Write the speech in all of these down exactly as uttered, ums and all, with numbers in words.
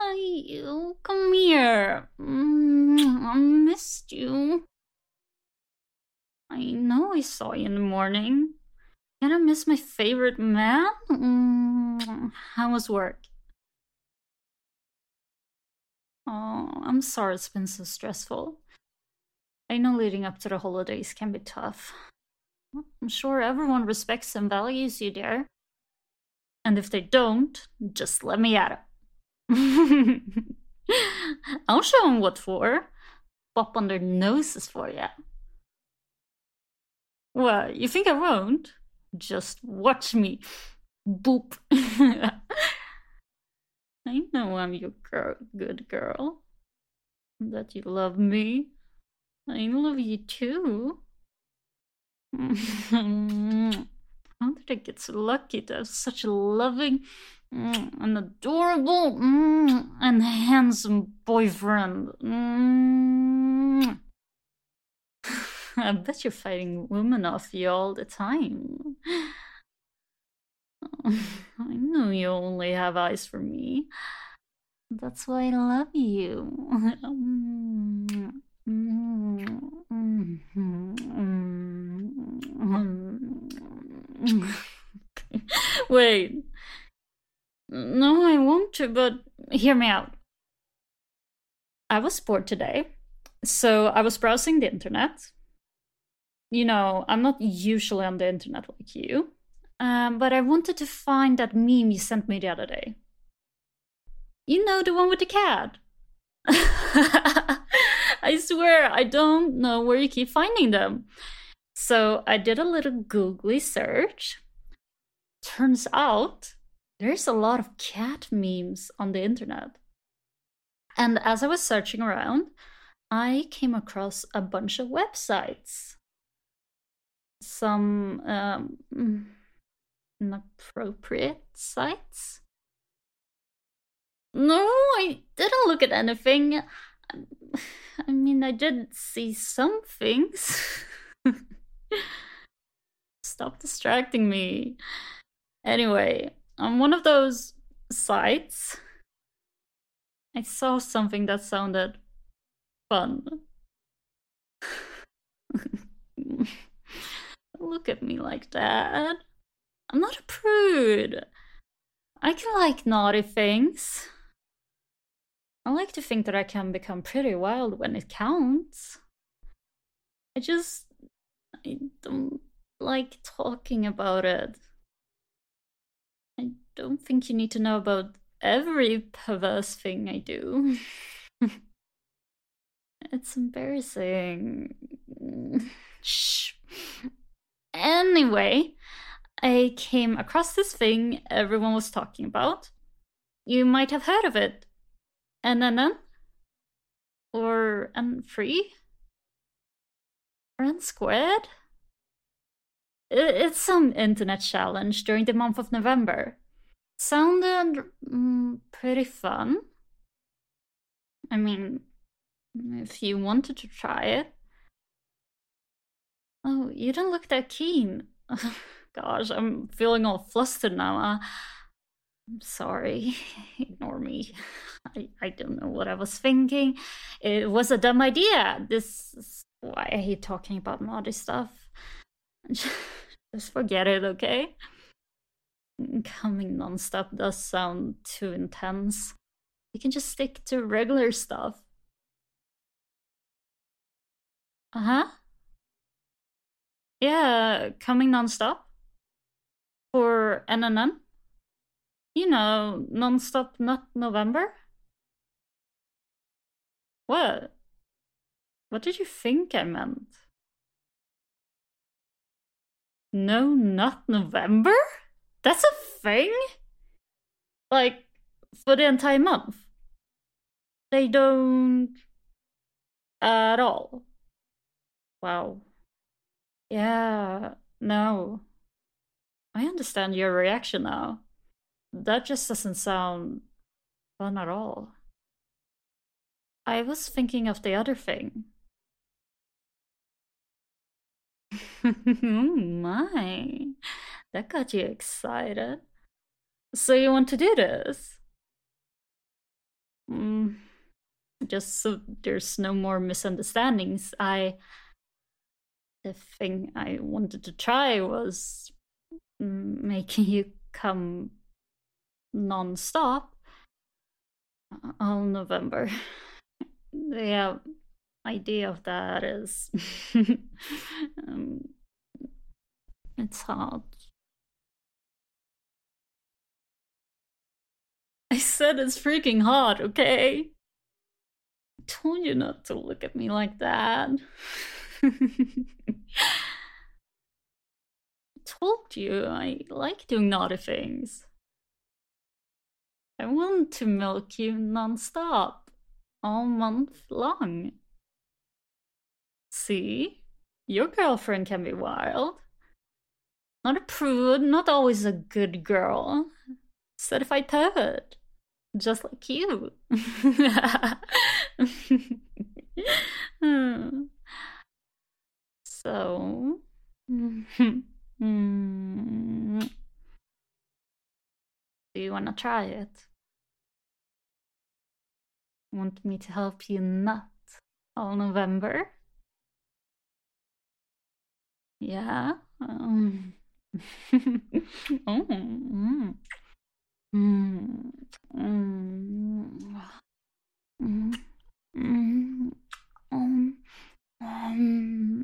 you come here. Mm, I missed you. I know I saw you in the morning. Can I miss my favorite man? Mm, how was work? Oh, I'm sorry it's been so stressful. I know leading up to the holidays can be tough. I'm sure everyone respects and values you there. And if they don't, just let me at it. I'll show them what for. Pop on their noses for ya. Well, you think I won't? Just watch me. Boop. I know I'm your girl, good girl. That you love me. I love you too. How did I get so lucky to have such a loving and adorable and handsome boyfriend? I bet you're fighting women off you all the time. I know you only have eyes for me. That's why I love you. Wait. No, I want to, but hear me out. I was bored today, so I was browsing the internet. You know, I'm not usually on the internet like you, um, but I wanted to find that meme you sent me the other day. You know, the one with the cat. I swear, I don't know where you keep finding them. So I did a little googly search. Turns out there's a lot of cat memes on the internet. And as I was searching around, I came across a bunch of websites. Some um, inappropriate sites. No, I didn't look at anything. I mean, I did see some things. Stop distracting me. Anyway, on one of those sites, I saw something that sounded fun. Look at me like that. I'm not a prude. I can like naughty things. I like to think that I can become pretty wild when it counts. I just... I don't like talking about it. I don't think you need to know about every perverse thing I do. It's embarrassing. Shh. Anyway, I came across this thing everyone was talking about. You might have heard of it. N N N? Or N three? Or N squared? It's some internet challenge during the month of November. Sounded mm, pretty fun. I mean, if you wanted to try it. Oh, you don't look that keen. Gosh, I'm feeling all flustered now. Uh, I'm sorry. Ignore me. I, I don't know what I was thinking. It was a dumb idea. This is why I hate talking about naughty stuff. Just forget it, okay? Coming nonstop does sound too intense. You can just stick to regular stuff. Uh-huh. Yeah, coming nonstop? For N N N? You know, nonstop not November? What? What did you think I meant? No, not November? That's a thing? Like, for the entire month? They don't... at all? Wow. Yeah, no. I understand your reaction now. That just doesn't sound fun at all. I was thinking of the other thing. Oh my, that got you excited. So you want to do this? mm, just so there's no more misunderstandings, I the thing I wanted to try was mm, making you come non-stop all November. The idea of that is um, it's hard. I said it's freaking hard, okay? I told you not to look at me like that. Told you I like doing naughty things. I want to milk you non-stop, all month long. See? Your girlfriend can be wild. Not a prude, not always a good girl. Certified pervert. Just like you. So... Mm. Do you want to try it? Want me to help you nut all November? Yeah? Um. Oh. Mm. Mm. Mm. Mm. Mm. Um. Um.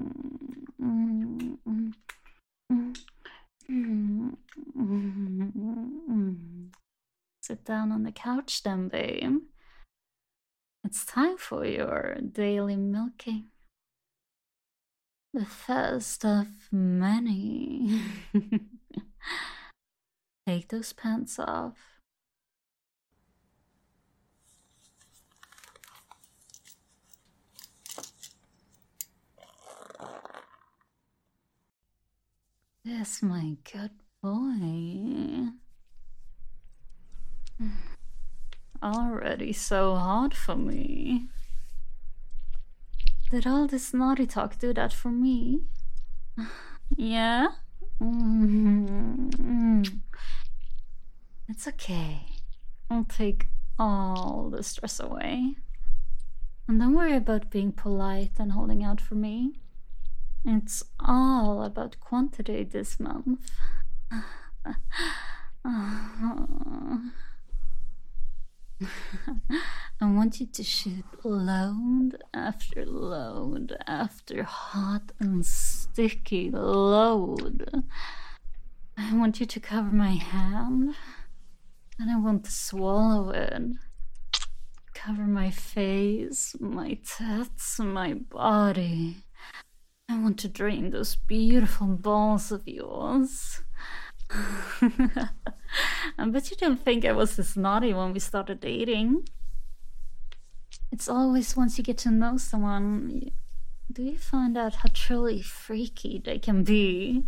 Mm. Mm. Mm. Mm. Sit down on the couch then, babe. It's time for your daily milking. The first of many. Take those pants off. Yes, my good boy. Already so hard for me. Did all this naughty talk do that for me? Yeah? Mm-hmm. It's okay. I'll take all the stress away. And don't worry about being polite and holding out for me. It's all about quantity this month. I want you to shoot load after load after hot and sticky load. I want you to cover my hand, and I want to swallow it. Cover my face, my tits, my body. I want to drain those beautiful balls of yours. I bet you didn't think I was this naughty when we started dating. It's always once you get to know someone, do you find out how truly freaky they can be?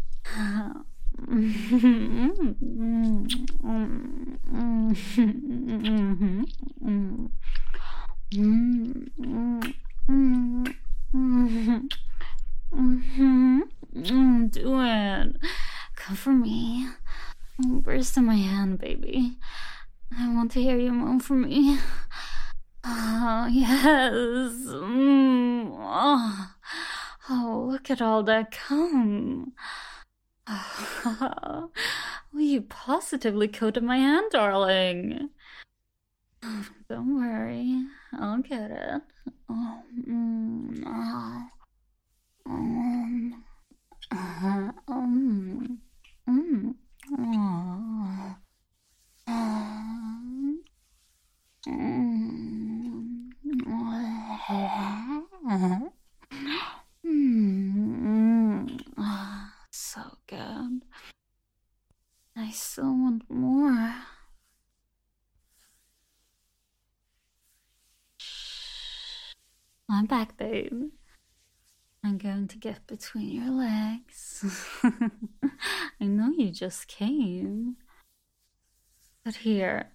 Do it. Come for me. Burst in my hand, baby. I want to hear you moan for me. Oh, yes. Mm. Oh. Oh, look at all that cum. Oh. Well, you positively coated my hand, darling. Don't worry. I'll get it. Oh. Mm. Oh. Um. Uh, um. Mm. Oh. Um. Mm. Mm. Oh, so good. I still want more. I'm back, babe. I'm going to get between your legs. I know you just came. But here.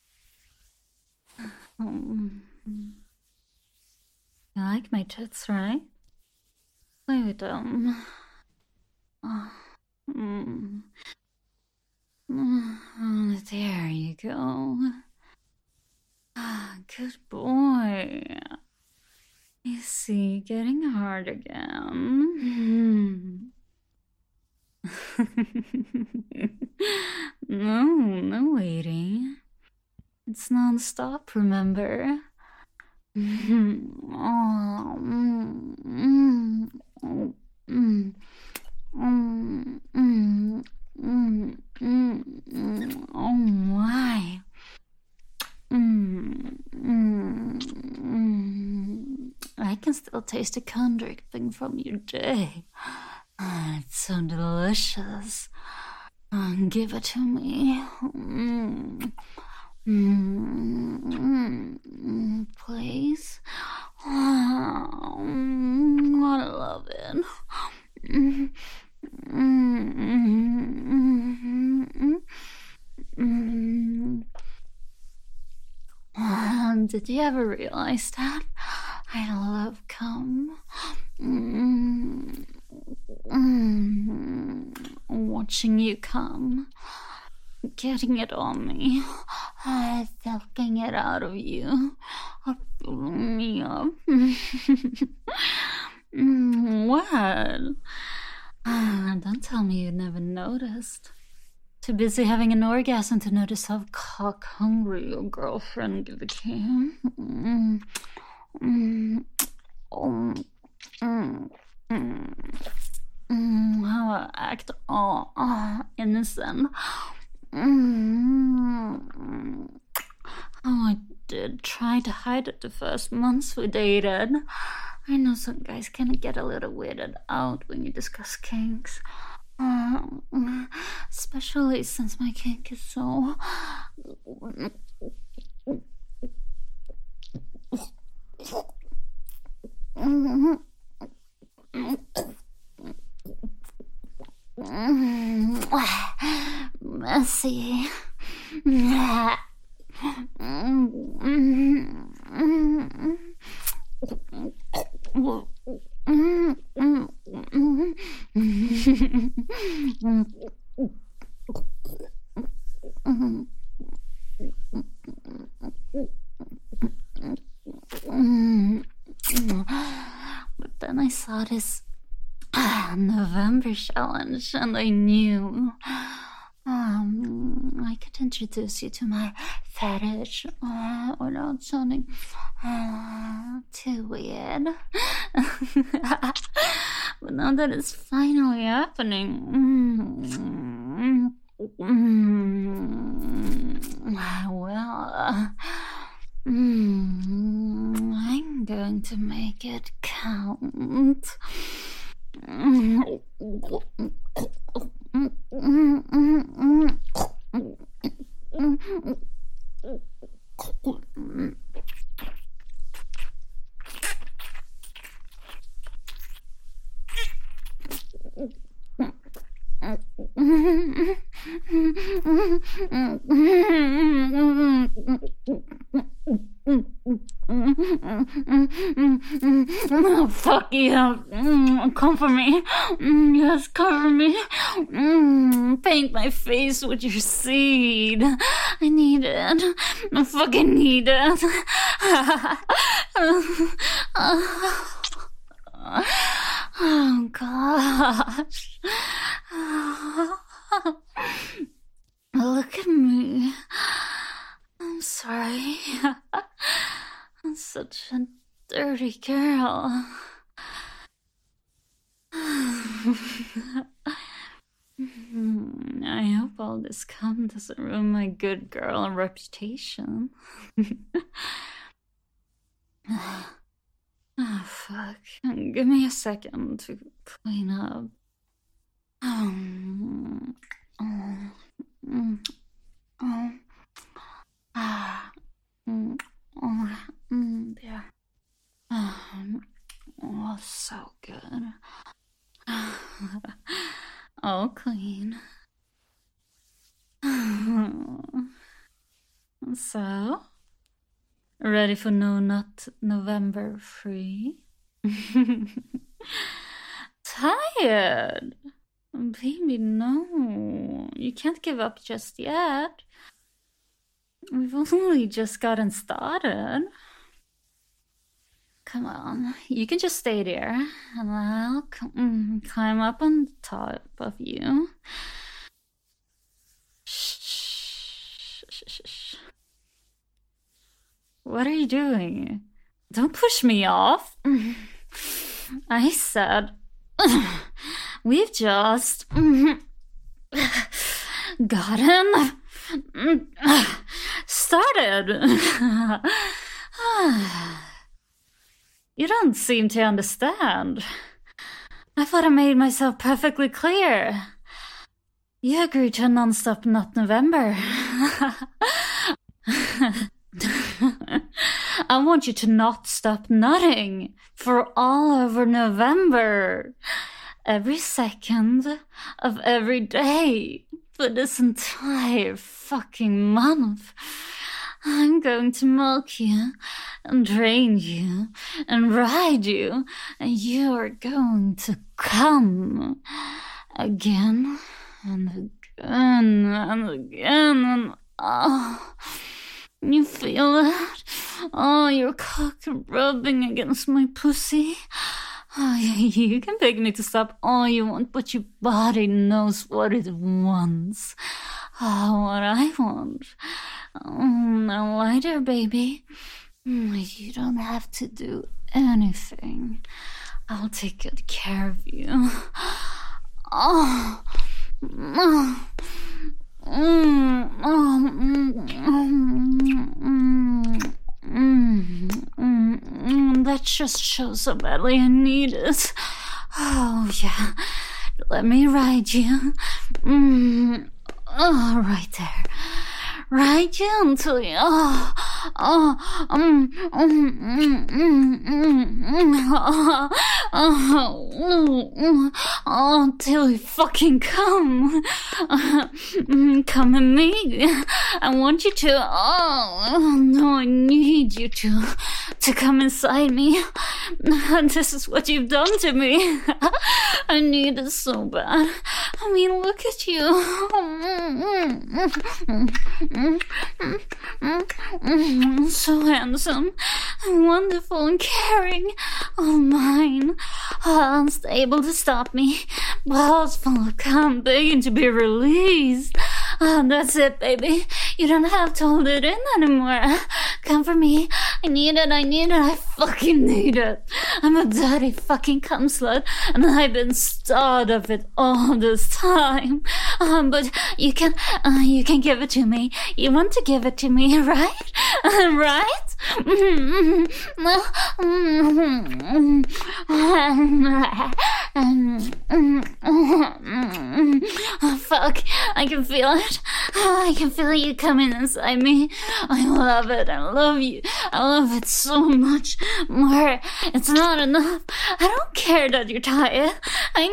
Um, you like my tits, right? Play with them. Oh, mm. Oh, there you go. start again. No, no waiting. It's non-stop, remember? Oh, mm, mm, oh, mm, mm, mm, mm, mm, mm, oh my. Mm, mm, mm. I can still taste the cone dripping from your day. Ah, it's so delicious. Uh, give it to me. Mm. Mm, mm, please. Oh, mm, I love it. Mm, mm, mm, mm, mm. Did you ever realize that? I love cum. Mm, mm, watching you come. Getting it on me, uh, sucking it out of you, uh, filling me up. What? Uh, don't tell me you never noticed. Too busy having an orgasm to notice how cock hungry your girlfriend became. Mm, mm, oh, mm, mm, mm, how I act all oh, innocent. Mm. Oh, I did try to hide it the first months we dated. I know some guys can get a little weirded out when you discuss kinks. Uh, especially since my kink is so... messy. But then I saw this November challenge and I knew um, I could introduce you to my fetish uh, without sounding uh, too weird. But now that it's finally happening, mm, mm, well, uh, mm, I'm going to make it count. Oh, fuck yeah. Mm, cover me. Mm, yes, cover me. Mm, paint my face with your seed. I need it. I fucking need it. Oh, gosh. Look at me. I'm sorry. I'm such a dirty girl. I hope all this cum doesn't ruin my good girl reputation. Oh, fuck. Give me a second to clean up. Um, oh, mm, oh, ah, mm, oh, mm, yeah. Um, oh, so good. All clean. So, ready for No Nut November free? Tired? Baby, no. You can't give up just yet. We've only just gotten started. Come on, you can just stay there, and I'll mm, climb up on top of you. Shh, shh, shh, shh. What are you doing? Don't push me off. I said, we've just gotten started. You don't seem to understand. I thought I made myself perfectly clear. You agreed to a non-stop Nut November. I want you to not stop nutting for all over November. Every second of every day for this entire fucking month. I'm going to milk you and drain you and ride you, and you are going to come again and again and again and oh, you feel that? Oh, your cock rubbing against my pussy. Oh, you can beg me to stop all you want, but your body knows what it wants. Oh, what I want. Oh, now lie there, baby. You don't have to do anything. I'll take good care of you. Oh, oh, mm, oh, mm, mm, mm, mm, mm, that just shows how badly I need it. Oh, yeah. Let me ride you. Mm, oh, right there. Ride you until you, oh, oh, um, um, mm, mm, mm, mm, oh, oh, oh, oh, oh, until you fucking come. Uh, come at me. I want you to, oh, no, I need you to, to come inside me. This is what you've done to me. I need it so bad. I mean, look at you. So handsome and wonderful and caring. Oh, mine. Oh, unstable to stop me. Balls full of cum begging to be released. Oh, that's it, baby. You don't have to hold it in anymore. Come for me. I need it, I need it, I fucking need it. I'm a dirty fucking cum slut, and I've been starved of it all this time. Um, but you can, uh, you can give it to me. You want to give it to me, right? Right? Oh, fuck. I can feel it. I can feel you coming inside me. I love it. I love you. I love it so much more. It's not enough. I don't care that you're tired. I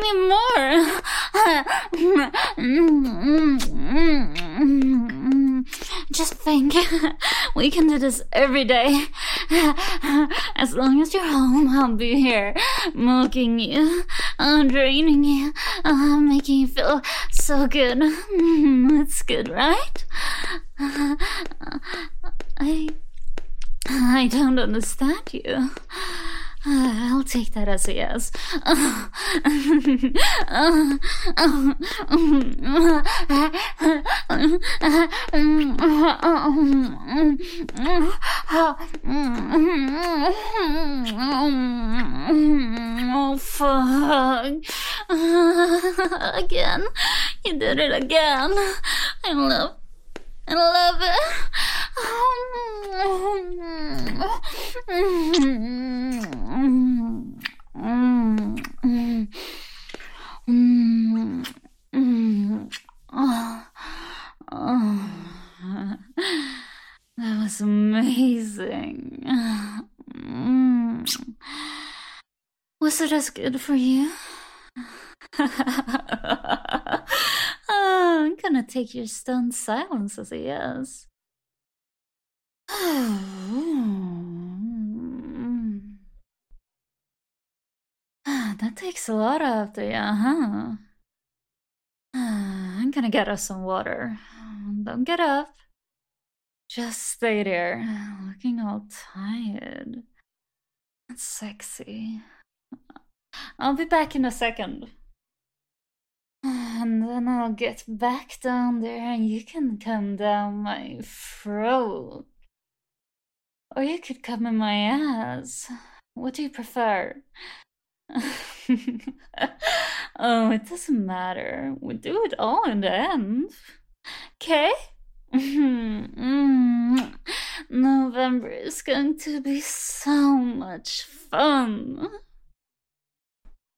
need more. Just think, we can do this every day. As long as you're home, I'll be here, milking you, uh, draining you, uh, making you feel so good. It's good, right? I, I don't understand you. Uh, I'll take that as a yes. Oh, fuck. Again. You did it again. I love I love it. That was amazing. Was it as good for you? Oh, I'm gonna take your stunned silence as a yes. That takes a lot after you, huh? I'm gonna get us some water. Don't get up. Just stay there, looking all tired. That's sexy. I'll be back in a second. And then I'll get back down there and you can come down my throat. Or you could come in my ass. What do you prefer? Oh, it doesn't matter. We do it all in the end. Okay? November is going to be so much fun.